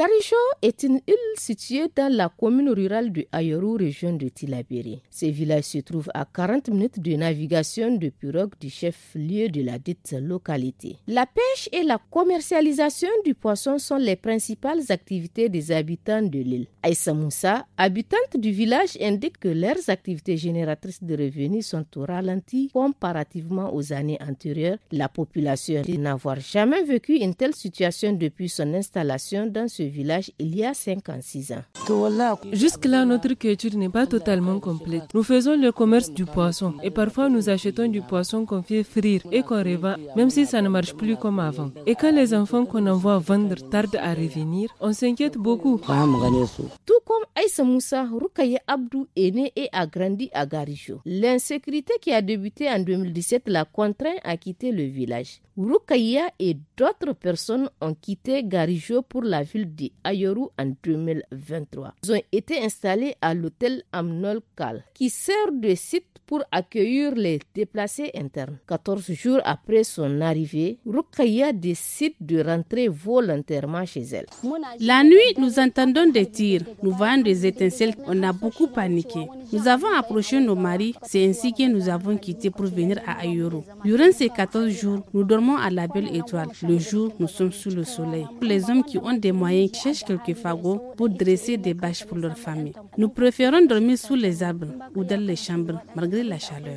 Garijo est une île située dans la commune rurale de Ayoru, région de Tillabéri. Ce village se trouve à 40 minutes de navigation de pirogue du chef-lieu de la dite localité. La pêche et la commercialisation du poisson sont les principales activités des habitants de l'île. Aïssa Moussa, habitante du village, indique que leurs activités génératrices de revenus sont au ralenti comparativement aux années antérieures. La population dit n'avoir jamais vécu une telle situation depuis son installation dans ce village il y a 56 ans. Jusque-là, notre culture n'est pas totalement complète. Nous faisons le commerce du poisson et parfois nous achetons du poisson qu'on fait frire et qu'on revend, même si ça ne marche plus comme avant. Et quand les enfants qu'on envoie vendre tardent à revenir, on s'inquiète beaucoup. Tout comme Aïssa Moussa, Rukaya Abdou est né et a grandi à Garijo. L'insécurité qui a débuté en 2017 l'a contraint à quitter le village. Rukaya et d'autres personnes ont quitté Garijo pour la ville de Ayoru en 2023. Ils ont été installés à l'hôtel Amnol Kal, qui sert de site pour accueillir les déplacés internes. 14 jours après son arrivée, Rukaya décide de rentrer volontairement chez elle. La nuit, nous entendons des tirs, nous voyons des étincelles, on a beaucoup paniqué. Nous avons approché nos maris, c'est ainsi que nous avons quitté pour venir à Ayoru. Durant ces 14 jours, nous dormons à la belle étoile. Le jour, nous sommes sous le soleil. Les hommes qui ont des moyens cherchent quelques fagots pour dresser des bâches pour leur famille. Nous préférons dormir sous les arbres ou dans les chambres, malgré la chaleur.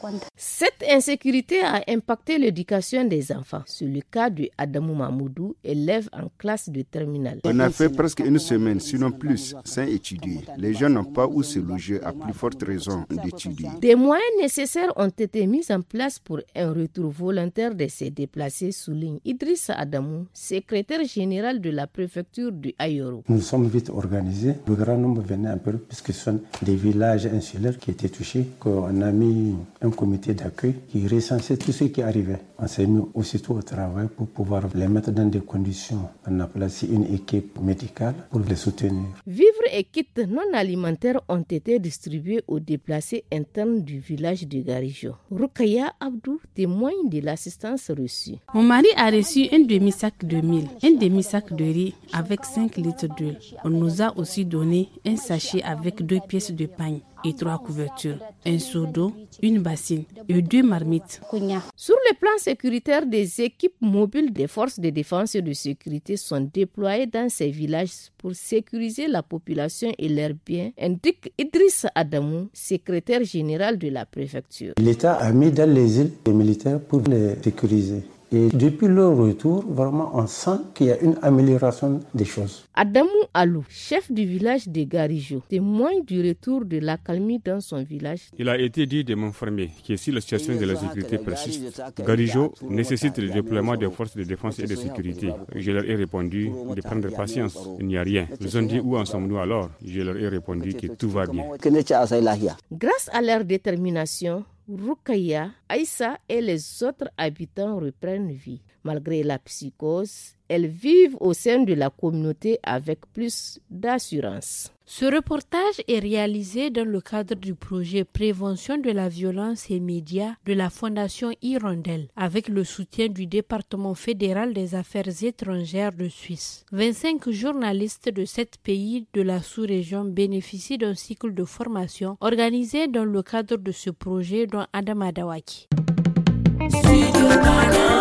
Cette insécurité a impacté l'éducation des enfants. C'est le cas de Adamou Mamoudou, élève en classe de terminale. On a fait presque une semaine, sinon plus, sans étudier. Les gens n'ont pas où se loger, à plus forte raison d'étudier. Des moyens nécessaires ont été mis en place pour un retour volontaire de ces déplacés, souligne Idrissa Adamou, secrétaire général de la préfecture de Ayoru. Nous sommes vite organisés. Le grand nombre venait un peu, puisque ce sont des villages insulaires qui étaient touchés, qu'on a mis un comité d'accueil qui recensait tous ceux qui arrivaient. On s'est mis aussitôt au travail pour pouvoir les mettre dans des conditions. On a placé une équipe médicale pour les soutenir. Vivres et kits non alimentaires ont été distribués aux déplacés internes du village de Garijo. Rukaya Abdou témoigne de l'assistance reçue. Mon mari a reçu un demi-sac de mil, un demi-sac de riz avec 5 litres d'huile. On nous a aussi donné un sachet avec 2 pièces de pain et 3 couvertures, un seau d'eau, une bassine et 2 marmites. Sur le plan sécuritaire, des équipes mobiles des forces de défense et de sécurité sont déployées dans ces villages pour sécuriser la population et leurs biens, indique Idriss Adamou, secrétaire général de la préfecture. L'État a mis dans les îles des militaires pour les sécuriser. Et depuis leur retour, vraiment, on sent qu'il y a une amélioration des choses. Adamou Alou, chef du village de Garijo, témoigne du retour de l'accalmie dans son village. Il a été dit de m'informer que si la situation de la sécurité persiste, Garijo nécessite le déploiement des forces de défense et de sécurité. Je leur ai répondu de prendre patience, il n'y a rien. Ils ont dit où en sommes-nous alors? Je leur ai répondu que tout va bien. Grâce à leur détermination, Rukaya, Aïssa et les autres habitants reprennent vie. Malgré la psychose, elles vivent au sein de la communauté avec plus d'assurance. Ce reportage est réalisé dans le cadre du projet Prévention de la violence et médias de la Fondation Hirondelle avec le soutien du département fédéral des affaires étrangères de Suisse. 25 journalistes de 7 pays de la sous-région bénéficient d'un cycle de formation organisé dans le cadre de ce projet dont Adam Adawaki.